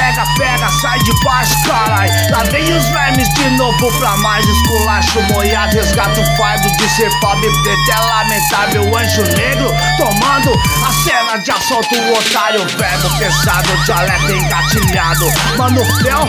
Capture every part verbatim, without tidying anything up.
pega, pega, sai de baixo, carai. Lá vem os vermes de novo pra mais esculacho. Moiado, resgata o fardo de ser pobre preto. É lamentável, anjo negro tomando a cena de assalto. O otário, verbo pesado, dialeto engatilhado. Mano Fel,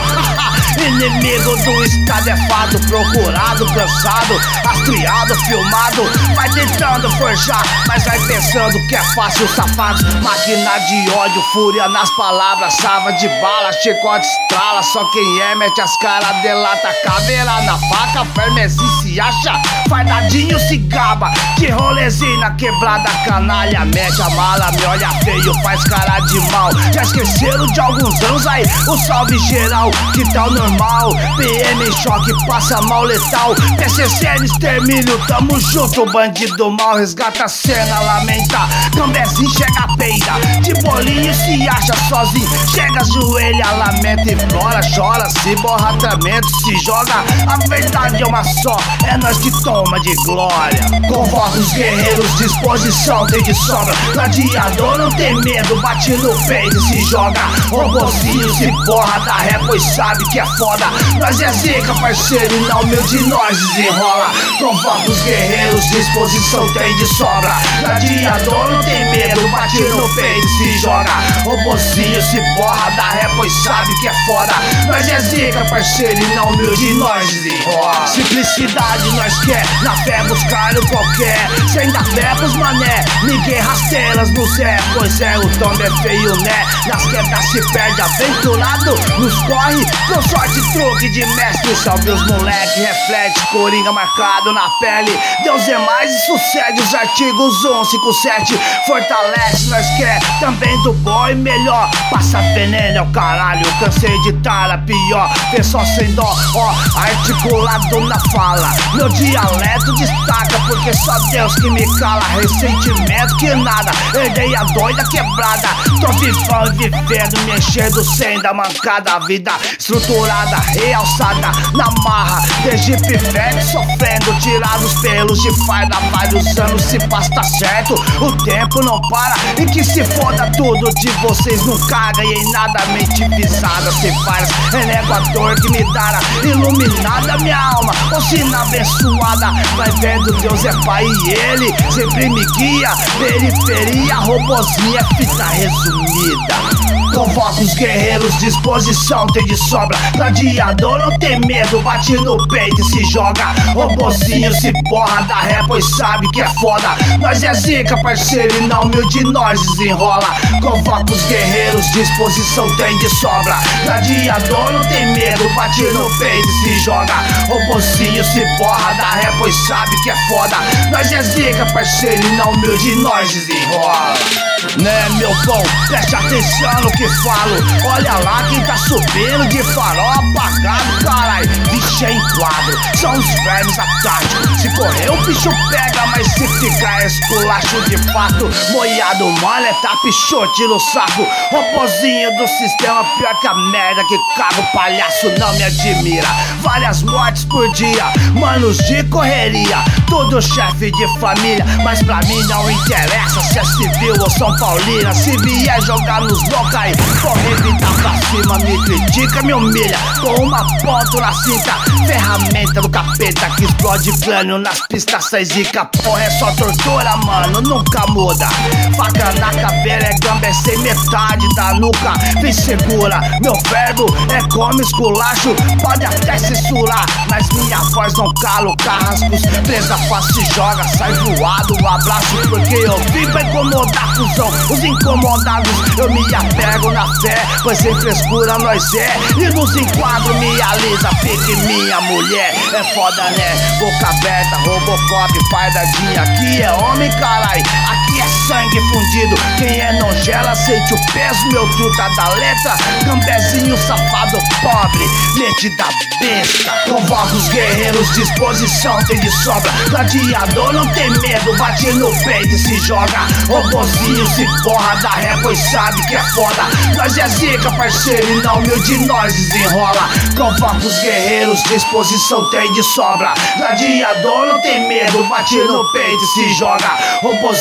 inimigo do estado é fado. Procurado, cansado, rastreado, filmado. Vai tentando forjar, mas vai pensando que é fácil, safados. Máquina de ódio, fúria nas palavras. Sava de bala, chicote estrala. Só quem é mete as caras, delata. Caveira na faca, fermezinho se acha. Fardadinho se gaba, que rolezinho na quebrada. Canalha, mete a mala, me olha feio, faz cara de mal. Já esqueceram de alguns anos aí, o salve geral, que tal normal? P M em choque, passa mal letal. P C C no extermínio, tamo junto, bandido mal. Resgata a cena, lamenta. Cambezinho chega peida, de bolinho se acha sozinho. Chega, ajoelha, lamenta, implora, chora, se borra, tramento, se joga. A verdade é uma só, é nós que toma de glória. Convoca os guerreiros, disposição tem de sobra. Gladiador não tem medo, bate no peito e se joga. Robozinho se borra da ré, pois sabe que é foda. Nós é zica, parceiro, e na humilde nós desenrola. Convoca os guerreiros, disposição tem de sobra. Gladiador não tem medo, bate no peito e se joga. Robozinho se borra da ré, pois sabe que é foda. Nós é zica, parceiro, e na humilde nós desenrola. Simplicidade nós quer, na fé buscar no qualquer. Sem dar fé pros mané, ninguém rasteiras no Zé. Pois é, o tom é feio, né? Nas quedas se perde, aventurado nos corre, com sorte truque de mestre. Salve os moleque, reflete, coringa marcado na pele. Deus é mais e sucede os artigos um cinco sete. Fortalece, nós quer também do bom e melhor. Passa veneno, é o caralho, cansei de tara pior. Pessoal sem dó, ó, articulado na fala. Meu dialeto destaca, porque só Deus que me cala. Ressentimento que nada, herdei a doida quebrada. Tô vivão e vivendo, me enchendo sem da mancada. Vida estruturada, realçada, na marra. Desde pivete sofrendo, tirado os pelos de farda. Vários anos se passa, tá certo, o tempo não para. E que se foda tudo de vocês, não caga e em nada mente pisada. Se faz, renego a dor que me dará, iluminada minha alma, ou sina abençoada. Vai vendo, Deus é pai e ele sempre me guia. Periferia, robozinha, fita resumida. Convoca os guerreiros, disposição tem de sobra. Gladiador não tem medo, bate no peito e se joga. Robozinho se borra da ré, pois sabe que é foda. Nós é zica, parceiro, e na humilde nós desenrola. Convoca os guerreiros, disposição tem de sobra. Gladiador não tem medo, bate no peito e se joga. Robozinho se borra da ré, pois sabe que é foda. Nós é zica, parceiro, e na humilde nós desenrola. Né, meu bom, preste atenção no que falo. Olha lá quem tá subindo de farol apagado, carai. Vixe, é enquadro, são os vermes atáticos. Se correr o bicho pega, mas se ficar esculacho de fato. Moiado, mano, é tapichote no saco. Robozinho do sistema, pior que a merda que caga. O palhaço não me admira. Várias mortes por dia, manos de correria. Tudo chefe de família, mas pra mim não interessa se é civil ou São Paulina. Se vier jogar nos locais, correr vida pra cima, me critica, me humilha. Com uma ponta na cinta, ferramenta do capeta que explode crânio nas pistas. Sai zica, porra, é só tortura, mano, nunca muda. Faca na caveira, é gamba, é sem metade da nuca. Vem segura, meu verbo é como esculacho. Pode até censurar, mas minha voz não calo carrascos. Presa fácil se joga, sai voado, um abraço. Porque eu vim pra incomodar, cuzão. Os incomodados, eu me apego na fé, pois sem frescura nós é. E nos enquadros me alisa, pique minha mulher. É foda, né? Boca aberta, Robocop, fardadinha. Aqui é homem, carai, aqui é sangue fundido. Quem é não gela, sente o peso, meu truta da letra. Cambezinho safado pobre, mente da besta. Convoca os guerreiros, disposição tem de sobra. Gladiador não tem medo, bate no peito e se joga. Robozinho se borra da ré, pois sabe que é foda. Nós é zica, parceiro, e na humilde nós desenrola. Convoca os guerreiros, disposição tem de sobra. Gladiador não tem medo, bate no peito e se joga. Robozinho se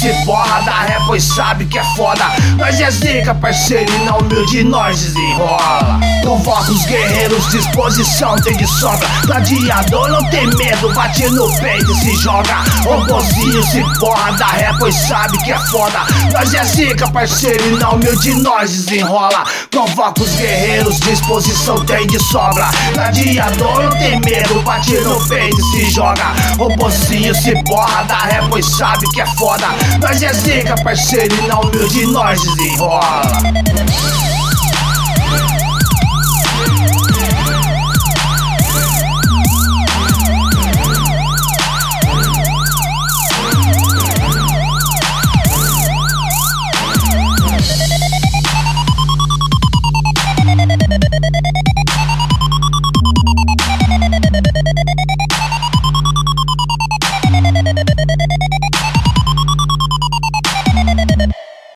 se borra da ré, pois sabe que é foda. Nós é zica, parceiro, e na humilde nós desenrola. Convoca os guerreiros, disposição tem de sobra. Gladiador não tem medo, bate no peito e se joga. Robozinho se borra da ré, pois sabe que é foda. Nós é zica, parceiro, e na humilde nós desenrola. Convoca os guerreiros, disposição tem de sobra. Gladiador não tem medo, bate no peito e se joga. Robozinho se borra da ré, pois sabe que é foda. Nós é zica, parceiro, e na humilde nós desenrola.